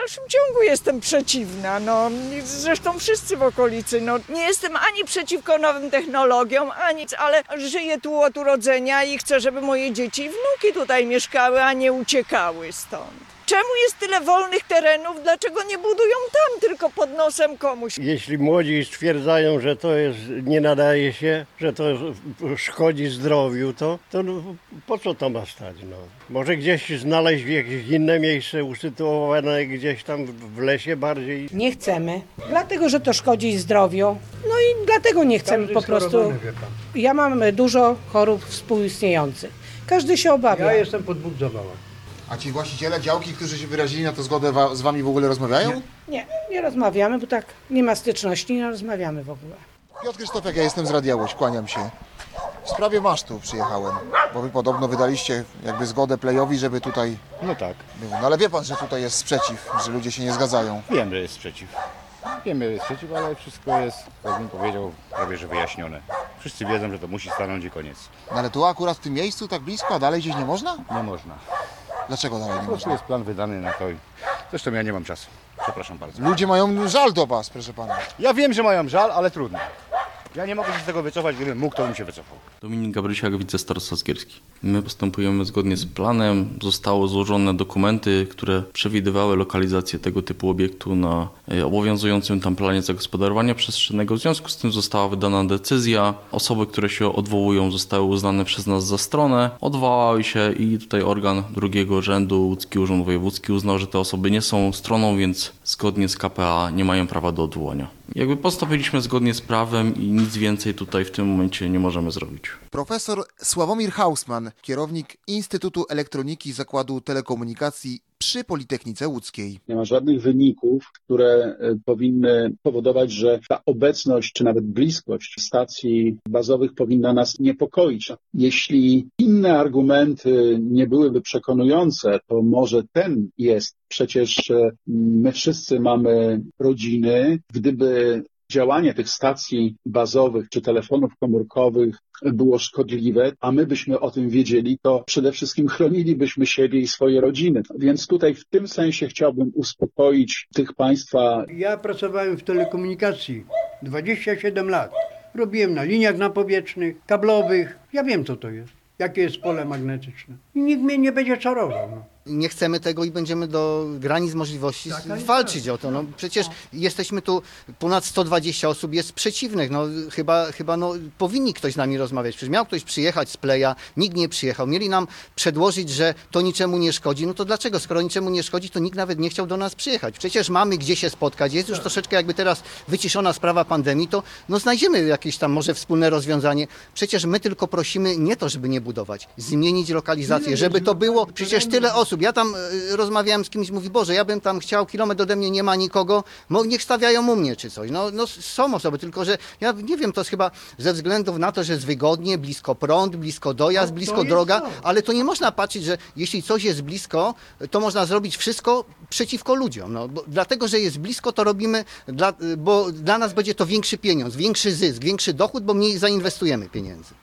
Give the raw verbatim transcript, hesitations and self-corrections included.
dalszym ciągu jestem przeciwna, no zresztą wszyscy w okolicy, no nie jestem ani przeciwko nowym technologiom, ani, ale żyję tu od urodzenia i chcę, żeby moje dzieci i wnuki tutaj mieszkały, a nie uciekały stąd. Czemu jest tyle wolnych terenów? Dlaczego nie budują tam, tylko pod nosem komuś? Jeśli młodzi stwierdzają, że to jest, nie nadaje się, że to szkodzi zdrowiu, to, to no, po co to ma stać? No? Może gdzieś znaleźć jakieś inne miejsce usytuowane gdzieś tam w lesie bardziej. Nie chcemy, dlatego że to szkodzi zdrowiu. No i dlatego nie chcemy po prostu. Ja mam dużo chorób współistniejących. Każdy się obawia. Ja jestem po dwóch zawałach. A ci właściciele działki, którzy się wyrazili na tę zgodę, wa- z wami w ogóle rozmawiają? Nie, nie, nie rozmawiamy, bo tak nie ma styczności, nie rozmawiamy w ogóle. Piotr Krzysztofiak, ja jestem z Radia Łódź, kłaniam się. W sprawie masztu przyjechałem, bo wy podobno wydaliście jakby zgodę Playowi, żeby tutaj No tak, było. No ale wie pan, że tutaj jest sprzeciw, że ludzie się nie zgadzają. wiem, że jest sprzeciw. Wiemy, że jest sprzeciw, ale wszystko jest, jak bym powiedział, prawie że wyjaśnione. Wszyscy wiedzą, że to musi stanąć i koniec. No ale tu akurat w tym miejscu tak blisko, a dalej gdzieś nie można? Nie można. Dlaczego dalej Po nie prostu można? jest plan wydany na to i zresztą ja nie mam czasu. Przepraszam bardzo. Ludzie mają żal do was, proszę pana. Ja wiem, że mają żal, ale trudno. Ja nie mogę się z tego wycofać, gdybym mógł, to bym się wycofał. Dominik Gabrysiak, wicestarosta Zgierski. My postępujemy zgodnie z planem. Zostały złożone dokumenty, które przewidywały lokalizację tego typu obiektu na obowiązującym tam planie zagospodarowania przestrzennego. W związku z tym została wydana decyzja. Osoby, które się odwołują, zostały uznane przez nas za stronę. Odwołały się i tutaj organ drugiego rzędu, Łódzki Urząd Wojewódzki, uznał, że te osoby nie są stroną, więc zgodnie z K P A nie mają prawa do odwołania. Jakby postąpiliśmy zgodnie z prawem i nic więcej tutaj w tym momencie nie możemy zrobić. Profesor Sławomir Hausman, kierownik Instytutu Elektroniki Zakładu Telekomunikacji przy Politechnice Łódzkiej. Nie ma żadnych wyników, które powinny powodować, że ta obecność czy nawet bliskość stacji bazowych powinna nas niepokoić. Jeśli inne argumenty nie byłyby przekonujące, to może ten jest. Przecież my wszyscy mamy rodziny. Gdyby działanie tych stacji bazowych czy telefonów komórkowych było szkodliwe, a my byśmy o tym wiedzieli, to przede wszystkim chronilibyśmy siebie i swoje rodziny. Więc tutaj w tym sensie chciałbym uspokoić tych państwa. Ja pracowałem w telekomunikacji dwadzieścia siedem lat. Robiłem na liniach napowietrznych, kablowych. Ja wiem, co to jest. Jakie jest pole magnetyczne. I nikt mnie nie będzie czarował. No. Nie chcemy tego i będziemy do granic możliwości Tak, walczyć o to. No, przecież jesteśmy tu, ponad sto dwadzieścia osób jest przeciwnych. No, chyba chyba no, powinni ktoś z nami rozmawiać. Przecież miał ktoś przyjechać z Pleja, nikt nie przyjechał. Mieli nam przedłożyć, że to niczemu nie szkodzi. No to dlaczego? Skoro niczemu nie szkodzi, to nikt nawet nie chciał do nas przyjechać. Przecież mamy gdzie się spotkać. Jest już troszeczkę jakby teraz wyciszona sprawa pandemii, to no, znajdziemy jakieś tam może wspólne rozwiązanie. Przecież my tylko prosimy nie to, żeby nie budować, zmienić lokalizację, żeby to było przecież tyle osób. Ja tam y, rozmawiałem z kimś, mówi, Boże, ja bym tam chciał, kilometr ode mnie nie ma nikogo, mo, niech stawiają u mnie czy coś. No, no są osoby, tylko że ja nie wiem, to jest chyba ze względów na to, że jest wygodnie, blisko prąd, blisko dojazd, No, blisko to jest droga, to. ale to nie można patrzeć, że jeśli coś jest blisko, to można zrobić wszystko przeciwko ludziom. No, bo, dlatego, że jest blisko, to robimy, dla, bo dla nas będzie to większy pieniądz, większy zysk, większy dochód, bo mniej zainwestujemy pieniędzy.